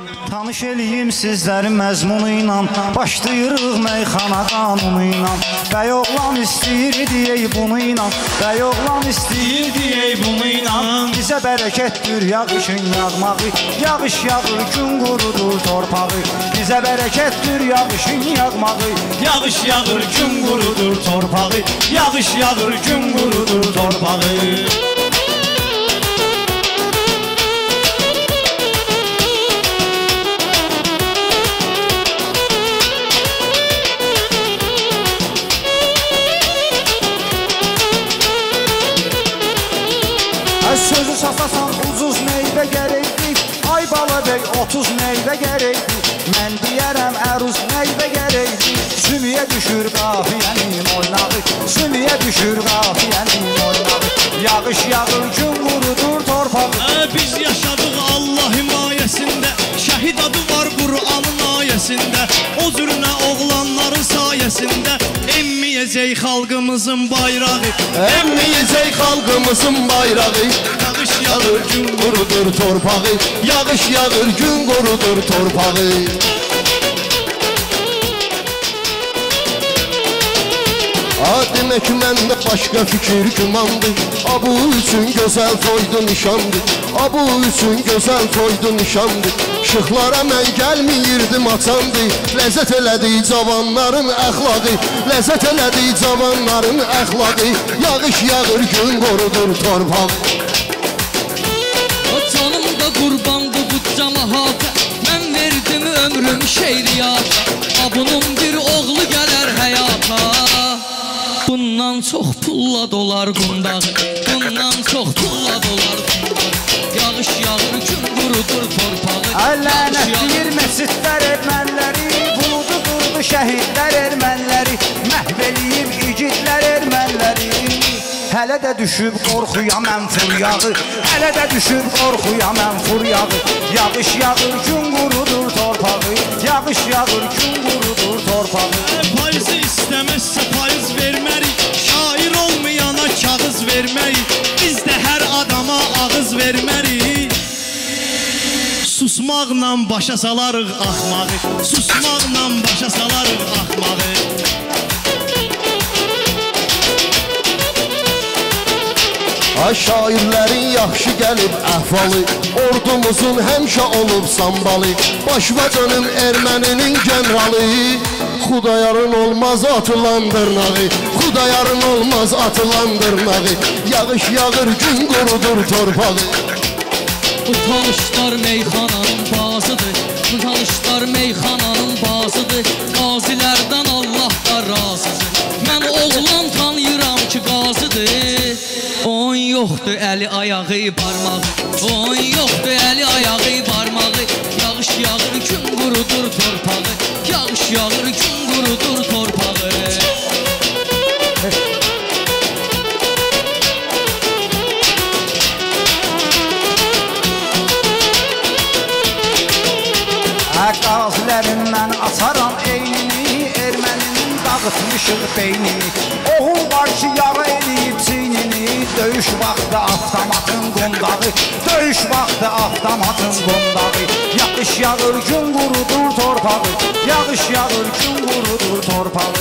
Tanış eləyim sizlərin məzmunu ilə, başlayırıq meyxana qanunu ilə. Bəy oğlan istəyir deyək bunu ilə, bəy oğlan istəyir deyək bunu ilə. Bizə bərəkətdir yağışın yağmağı, yağış yağır gün qurudur torpağı. Bizə bərəkətdir yağışın yağmağı, yağış yağır gün qurudur torpağı. Yağış yağır gün qurudur torpağı. Sözü sasasan ucuz meyvə gərəkdir, ay bala bəy 30 meyvə gərəkdir. Mən deyərəm əruz meyvə gərəkdir, sümüyə düşür qafiyənin oynağı, sümüyə düşür qafiyənin oynağı. Yağış yağır gün qurudur torpağı. Biz yaşadıq Allah himayəsində, şəhid adı var Qur'anın ayəsində. O cürünə oğlanların sayəsində emmiyəcək xalqımızın bayrağı, emmiyəcək xalqımızın bayrağı. Yağış yağır gün qurudur torpağı, yağış yağır gün qurudur torpağı. Demək məndə başqa fikir gümandır, bu üçün gözəl toydu nişandır, bu üçün gözəl toydu nişandır. Şıxlara mən gəlməyirdim açandır, ləzzət elədi cavanların əxlaqı, ləzzət elədi cavanların əxlaqı. Yağış yağır gün qurudur torpağı. Canım da qurbandı bu camahata, mən verdim ömrüm şeyriyata. Bunun bir oğlu gələr həyata, bundan çox pulla dolar qundağı, bundan çox pulla dolar qundağı. Yağış yağır gün qurudur torpağı. Lənətləyir məscidlər ermənləri, buludu durdu şəhidlər ermənləri, məhv eləyib igidlər ermənləri. Hələ də düşüb qorxuya mən furyağı, hələ də düşüb qorxuya mən furyağı. Yağış yağır gün qurudur torpağı, yağış yağır gün qurudur torpağı. Payızı istəməzsə payız vermərik, şair olmayana kağız vermərik. Biz də hər adama ağız vermərik. Susmaqla başa salarıq axmağı, susmaqla başa salarıq axmağı. Şairlərin yaxşı gəlib əhvalı, ordumuzun həmişə olub sambalı. Başbacanın erməninin generalı, Xudayarın olmaz atılan dırnağı, Xudayarın olmaz atılan dırnağı. Yağış yağır gün qurudur torpağı. Bu tanışlar meyxananın bazıdır, bu tanışlar meyxananın bazıdır. Qazilərdən Allah da razıdır, mən oğlan tanıyıram ki qazıdır. On yoxdur əli ayağı barmağı, on yoxdur əli ayağı barmağı. Yağış yağır gün qurudur torpağı, yağış yağır gün qurudur torpağı. Qazilərindən açaram eynini, erməninin dağıtmışıq beynini. Oğul var ki yara eləyib çiynini, döyüş vaxtı avtomatın qundağı, döyüş vaxtı avtomatın qundağı. Yağış yağır gün qurudur torpağı, yağış yağır gün qurudur torpağı.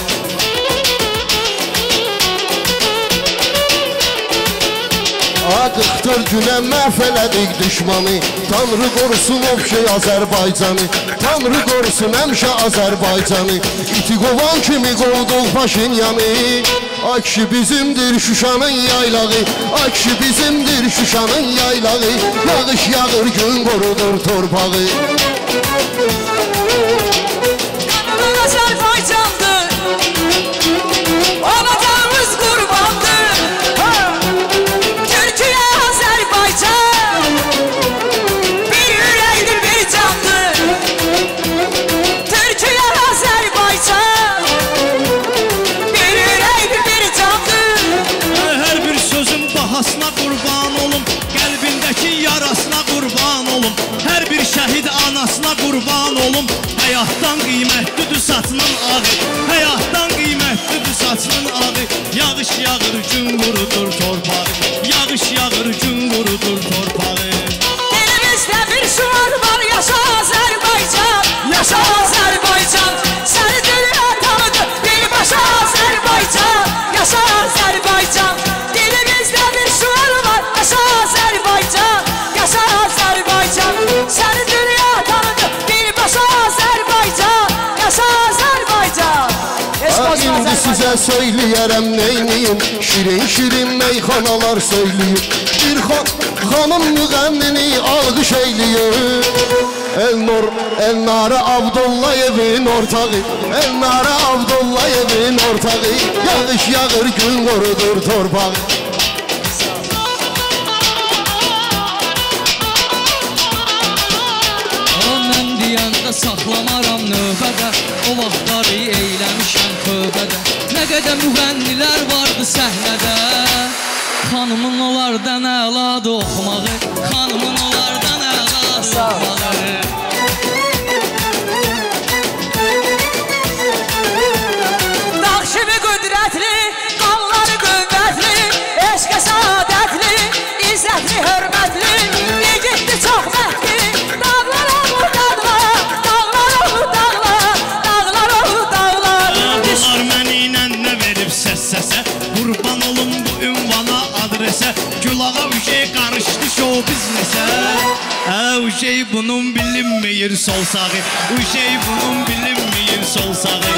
Qıxdır günə məhv elədik düşmanı, Tanrı qorusun obşey Azərbaycanı, Tanrı qorusun həmişə Azərbaycanı. İti qovan kimi qovduq Paşinyanı, ay kişi bizimdir Şuşanın yaylağı, ay kişi bizimdir Şuşanın yaylağı. Yağış yağır gün qurudur torpağı. Qanımın Azərbaycandır, anacanımız qurbandır. Türkiyə Azərbaycan, bir ürəkdir bir candır. Türkiyə Azərbaycan, bir ürəkdir bir candır. Hər bir sözün bahasına qurban olum, qəlbindəki yarasına qurban olum. Hər bir şəhid anasına qurban olum. Həyatdan qiymətlidir saçının ağı, həyatdan qiymətlidir saçının ağı. Yağış yağır gün qurudur torpağı, yağış yağır gün qurudur torpağı. Elimizdə bir şuar var yaşa Azərbaycan. sizə söyləyərəm neyniyim Şirin meyxanalar söyləyir Bir xanım müğənnini alqış eyləyir Elnara Abdullayevin ortağı Elnara Abdullayevin ortağı Yağış yağır gün qorudur torpağı Mən deyəndə saxlamaram növbədə O vaxtları eyləmişəm tövbədə Nə qədər müğənnilər vardı səhnədə Xanımın onlardan əladı oxumağı Xanımın onlardan əladı oxumağı Dağ kimi qüdrətli, qanları qüvvətli Eşqə saadətli, izzətli, hörmətli Yigitli çox məhdli Dağlar olur dağlar, dağlar olur dağlar Dağlar olur dağlar Bunlar mənimlə nə verib səsə Qurban olum bu ünvana adresə Gülağa üşey qarışdı show biznesə Üşey bunun bilinməyir sol sağı Üşey bunun bilinməyir sol sağı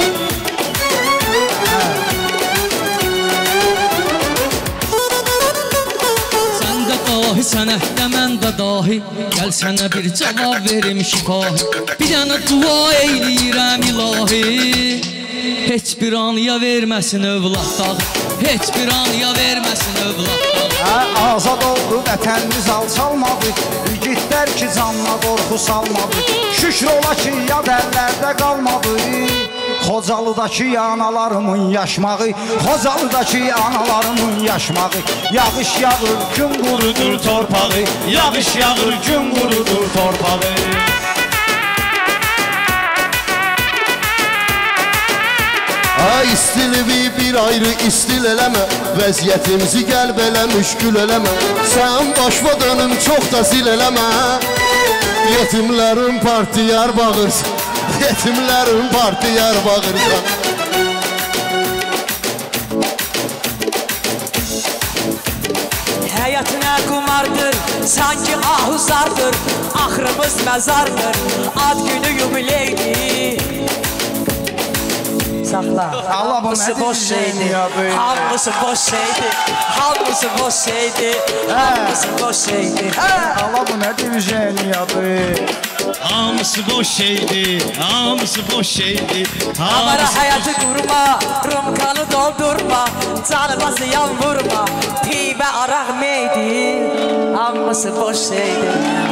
Sən də dahi sənətdə mən də dahi Gəl sənə bir cavab verim şifahi Bir dənə dua eyləyirəm ilahi Heç bir anıya verməsin övlad dağı Heç bir anıya verməsin övlad dağı Azad oldu vətənimiz alçalmadı Yigitlər ki canına qorxu salmadı Şükür ola ki yad əllərdə qalmadı Xocalıdakı analarımın yaşmağı Xocalıdakı analarımın yaşmağı Yağış yağır gün qurudur torpağı Yağış yağır gün qurudur torpağı Ay istilivi bir ayrı istil eləmə Vəziyyətimizi qəlb elə müşkül eləmə Sən başva dönüm çox da zil eləmə Yetimlərin partiyar bağırsan Yetimlərin partiyar bağırsan Həyatına qumardır, sanki ahuzardır Axırımız məzardır, ad günü yubileydir Saxla, hamısı boş şeydi Hamısı boş şeydi Hamısı boş şeydi Hamısı boş şeydi Allah bu nə divizeniyadı Hamısı boş şeydi Hamısı boş şeydi Avara həyatı qurma Rumkanı doldurma Canıma ziyan vurma Pivə araq meydi Hamısı boş şeydi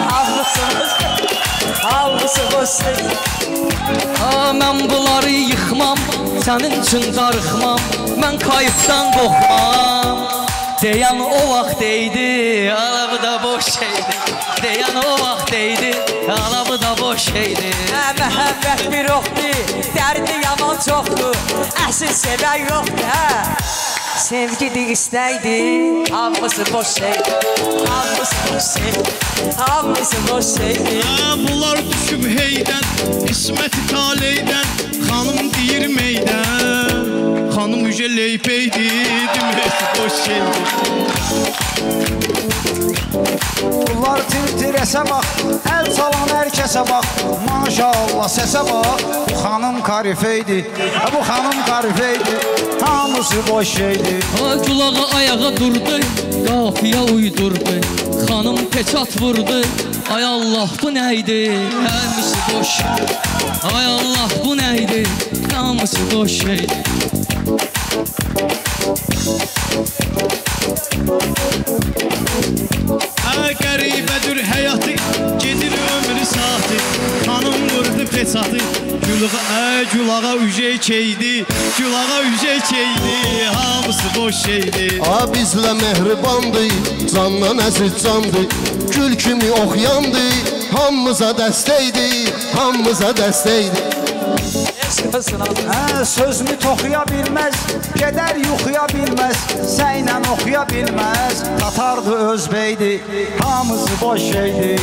Hamısı boş şeydi Mən bunları yıxmam Sənin üçün darıxmam Mən kayıfdan qorxmam Deyən o vaxt deydi Ala bu da boş şeydi Deyən o vaxt deydi Ala bu da boş şeydi Məhəbbət bir oxdur Dərdi yaman çoxdur Əsil sevən yoxdur Sevgidir istəkdi Hamısı boş şeydi Hamısı boş şeydi Hamısı boş şeydi Bunlar düşüb heydən İsmət-i taleydən Xanım deyir meydən Xanım ücə leypeydi Deməsi boş şeydi Bunlar tir-tirəsə bax Əl çalan hər kəsə bax Maşallah səsə bax Bu xanım karifeydi Bu xanım karifeydi Hamısı boş şeydi Gülağa ayağa durdu Qafiyə uydurdu Xanım peçat vurdu Ay Allah bu nəydi Hamısı boş Ay Allah bu nəydi Hamısı boş şeydi Qəribədir həyatı Gedir ömrü saati Xanım vurdu peçatı Gülağa ücey çeydi Gülağa ücey çeydi Hamısı boş şeydi Bizlə mehribandı Candan əziz candı Gül kimi oxyandı Hamımıza dəstəkdi Hamımıza dəstəkdi Sözünü toxuya bilməz Gedər yuxuya bilməz Səylə oxuya bilməz Tatardı özbeydi Hamısı boş şeydi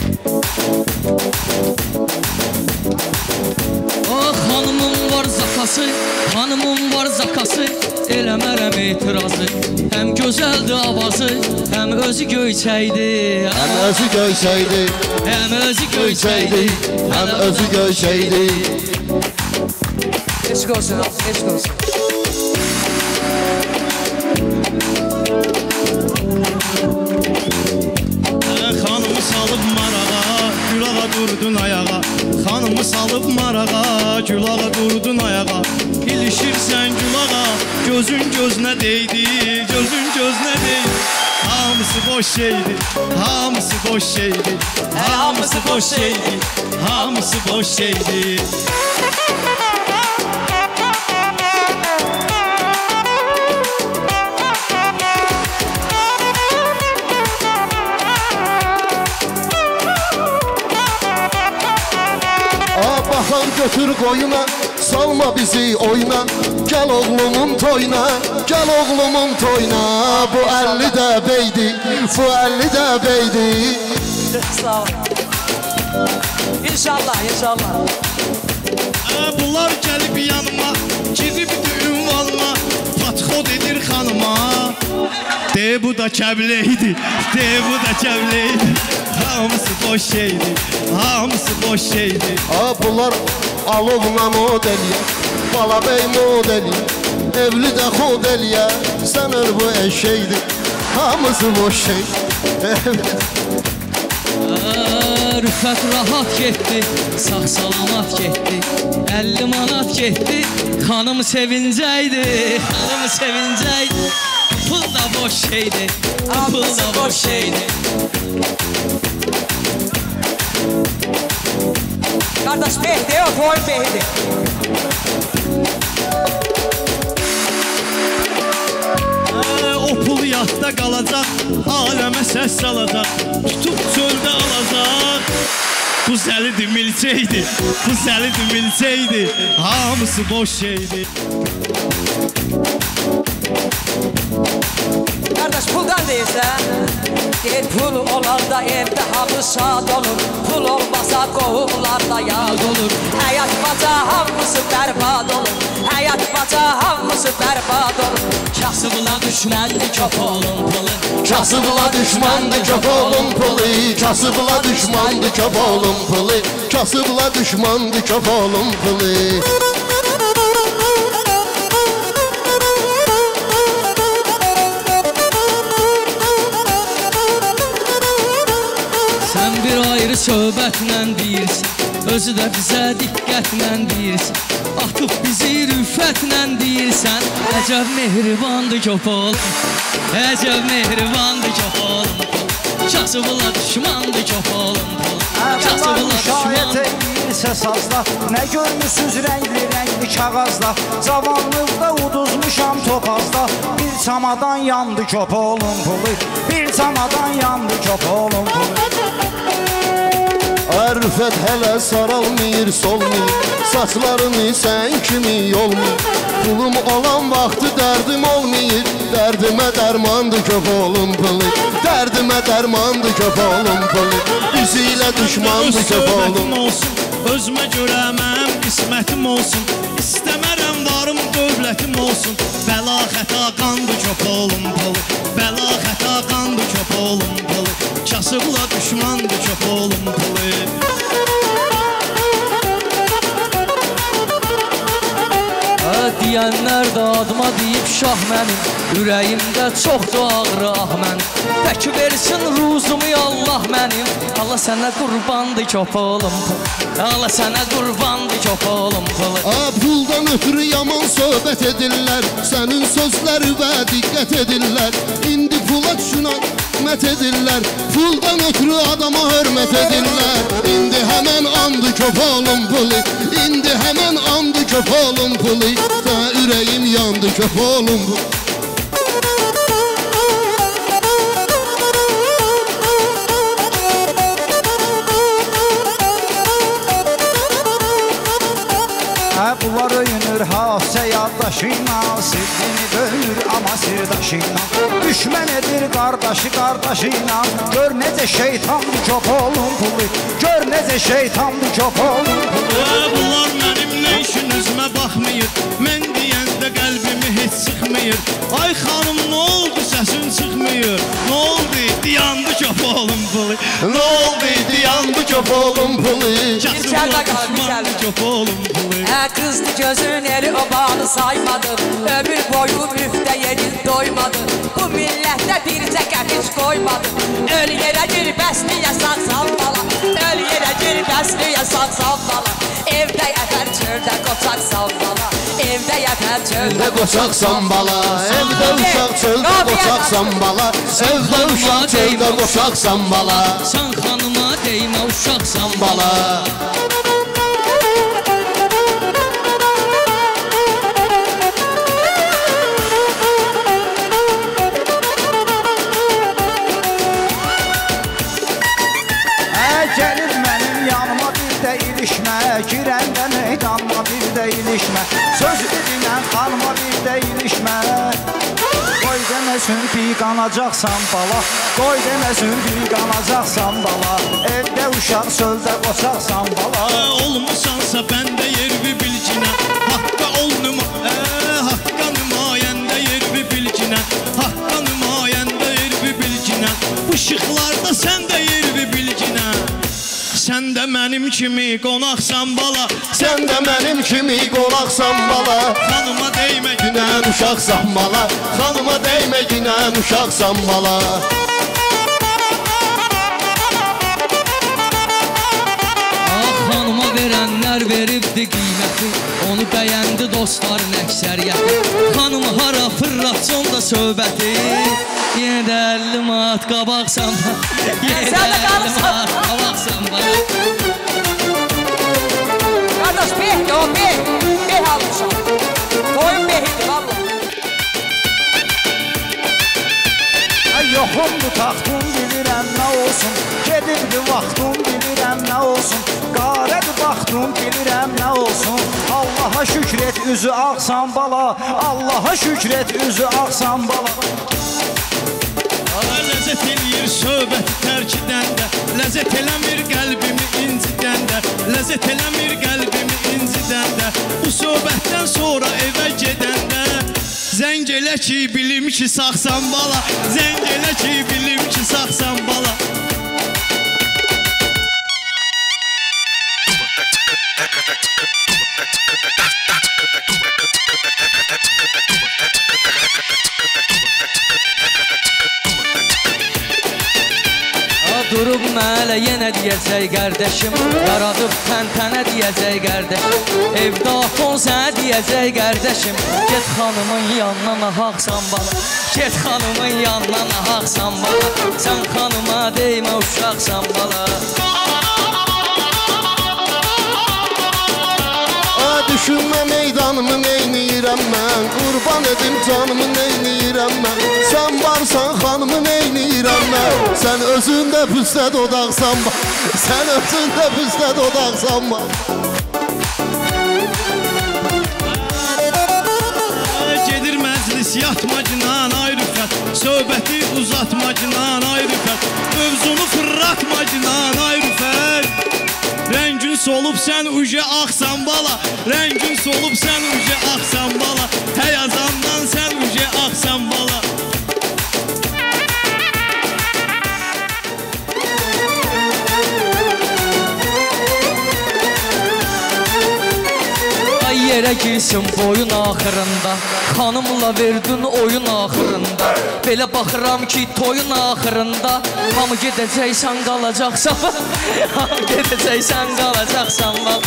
Xanımın var zakası Xanımın var zakası Eləmərəm etirazı Həm gözəldir avazı Həm özü göyçəkdi Həm özü göyçəkdi Həm özü göyçəkdi Həm özü göyçəkdi Eşq olsun, eşq olsun Xanımı salıb marağa, gülağa durdun ayağa. Xanımı salıb marağa, gülağa durdun ayağa. İlişirsən gülağa, gözün gözünə deydi, gözün gözünə deydi. Hamısı boş şeydi, hamısı boş şeydi, hamısı boş şeydi, hamısı boş şeydi. Baxan götür qoyuna, salma bizi oyna. Gəl oğlumun toyuna, gəl oğlumun toyuna. Bu 50 də beydi, bu 50 də beydi. Sağ ol. İnşallah, inşallah. Bunlar gəlib yanıma, girib ünvanıma, patxod edir xanıma. De bu da kəbleydi, de bu da kəbleydi. Hamısı boş şeydi, hamısı boş şeydi. Bunlar alovla modeliyə, balabey modeliyə, evli də xod eliyə. Sən öl bu eşeydi, hamısı boş şey. Rüfət rahat getdi, sağ salamat getdi. 50 manat getdi, xanım sevincəydi, xanım sevincəydi. Pul da boş şeydi, pul da boş şeydi. Kardeş perdeu, foi perder. O pul yadda qalacaq, aləmə səs salacaq, tutub çöldə alacaq. Bu zəlidir milçəydi, bu zəlidir milçəydi, hamısı boş şeydi. Kardeş puldan deyirsən, deyir pul olanda evdə hamı şad olur. Pul olmasa qohumlarda yad olur. Həyat baca hamısı bərbad olur. Həyat baca hamısı bərbad olur. Kasıbla düşməndir köpolun pulu. Kasıbla düşmandı köpolun pulu, kasıbla düşmandı köpolun pulu, kasıbla düşmandı köpolun pulu. Sən bir ayrı söhbətlə deyirsən, özü də bizə diqqətlə deyirsən. Atıb bizi rüfətlə deyirsən, əcəb mehribandır köpolun, əcəb mehribandır köpolun. Kasıbla düşmandır köpolun, kasıbla düşmandır. Edirsə sazda, nə görmüsünüz rəngli kağazda. Cavanlıqda uduzmuşam topazda, bir çamadan yandı köpolun pulu, bir çamadan yandı köpolun pulu. Rüfət hələ saralmayır, solmayır, saçlarını sən kimi yolmayır. Pulum olan vaxtı dərdim olmayır, dərdimə dərmandı köpolun pulu, dərdimə dərmandı köpolun pulu. Üzü ilə düşmandı köpolun. Özümə görə mənim qismətim olsun. İstəmərəm varım dövlətim olsun. Bəla xəta qandı köpolun pulu, bəla xəta qandı köpolun pulu. Kasıbla düşmandı köpolun pulu. Deyənlər də adıma deyib şah mənim, ürəyimdə çoxdur ağrı ah mənim. Pəki versin ruzumu Allah mənim, Allah sənə qurbandı köpolun pulu, Allah sənə qurbandı köpolun pulu. Puldan ötürü yaman söhbət edirlər, sənin sözləri və diqqət edirlər. İndi pula düşünən hörmət edirlər, puldan ötürü adama hörmət edirlər. İndi həmən andı köpolun pulu, indi həmən andı köpolun pulu. Da ürəyim yandı köpolun pulu. Bunlar öyünür hasə yaddaşıyla, sevdini bölür ama sirdaşıyla. Düşmən edir qardaşı qardaşıyla, gör necə şeytandı köpolun pulu, gör necə şeytandı köpolun pulu. Bunlar mənim nə işin üzmə gözümə baxmayır. Mən deyəndə qəlbimi heç sıxmayır. Ay xanım, nə oldu, səsin çıxmıyor? Nə oldu, dayandı köpoğlum pulu? Nə oldu, dayandı köpoğlum pulu? Kasımla düşmandı köpoğlum pulu. Kızdı gözün eri o bağını saymadın. Ömür boyu müftə yerin doymadın. Bu millətdə bircə qəp hiç koymadın. Öl yerə gir, bəsliyə sağsan bala. Öl yerə gir, bəsliyə sağsan bala. Evdə yətər çöldə qoçaqsan bala. Evdə yətər çöldə qoçaqsan bala. Evdə uşaq çöldə qoçaqsan bala. Evdə uşaq çöldə qoçaqsan bala. Sən xanıma deymə uşaqsan Bala. Gəlir mənim yanıma bir də ilişmə, girəndə meydanıma bir də ilişmə, söz dinən xanıma bir də ilişmə. Qoy deməsin ki qanacaqsan bala, qoy deməsin ki qanacaqsan bala. Evdə uşaq söldə qoçaqsan bala. Olmusansa bəndə yervi bilginə, haqqa ol haqqa nümayəndə yervi bilginə, haqqa nümayəndə yervi bilginə. Bu şıxlarda sən də yervi bilginə. Sən də mənim kimi qonaqsan bala. Sən də mənim kimi qonaqsan bala. Xanıma deymə Günən uşaqsan bala. Xanıma deymə günən uşaqsan bala. Xanıma verənlər veribdi qiyməti. Onu bəyəndi dostların əksəriyyəti. Xanım hara fırlatson da söhbəti. Yenə də 50 manat qabaqsan bala. Yenə də 50 manat qabaqsan bala. Qardaş behdi o beh. Beh almışam. Toyun behidir valla. Yoxumdu taxtım bilirəm nə olsun, gedibdi vaxtım bilirəm nə olsun, qarədir baxtım bilirəm nə olsun. Allaha şükür et üzü ağsan bala, Allaha şükür et üzü ağsan bala. Ləzzət eləyir söhbəti tərkidəndə, ləzzət eləmir qəlbimi incidəndə, ləzzət eləmir qəlbimi incidəndə. Bu söhbətdən sonra evə gedəndə zəng elə ki bilim ki sağsan bala, zəng elə ki bilim ki sağsan bala. Durub mələ yenə deyəcək qardaşım, yaradıb təntənə deyəcək qardaşım, evdə afon sənə deyəcək qardaşım. Get xanımın yanına nahaqsan bala, get xanımın yanına nahaqsan bala. Sən xanıma deymə uşaqsan bala. Düşünmə meydanımı neyniyirəm mən, qurban edim canımı neyniyirəm mən. Sən varsan xanımı neyniyirəm mən. Sən özündə püstə dodaqsan bak, sən özündə püstə dodaqsan bak. Gedir məclis yatmacınan ayrıfət, söhbəti uzatmacınan ayrıfət, mövzunu fırlatmacınan ayrıfət. Rəngin solub sən uje axsan bala, rəngin solub sən uje axsan bala, həyazandan sən uje axsan bala. Ay yerə girsin boyun axırında, xanımla verdin oyun axırında. Belə baxıram ki toyun axırında, hamı gedəcəksən qalacaqsan, hamı gedəcəksən qalacaqsan bax.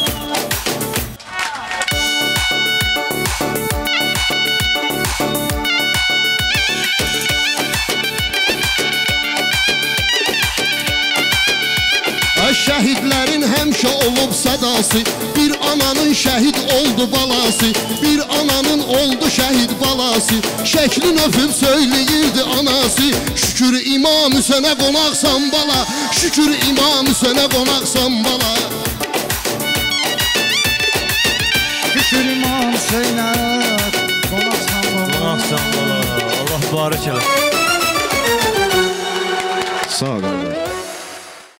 Şəhidlərin həmişə olub sədası, bir ananın şəhid oldu balası, bir ananın oldu şəhid balası. Şəklin öpüb söyləyirdi anası, şükür İmam Hüseynə qonaqsan bala, şükür İmam Hüseynə qonaqsan bala. Şükür İmam Hüseynə qonaqsan bala, Qonaqsan bala, Allah barək elə. Sağ ol qardaş.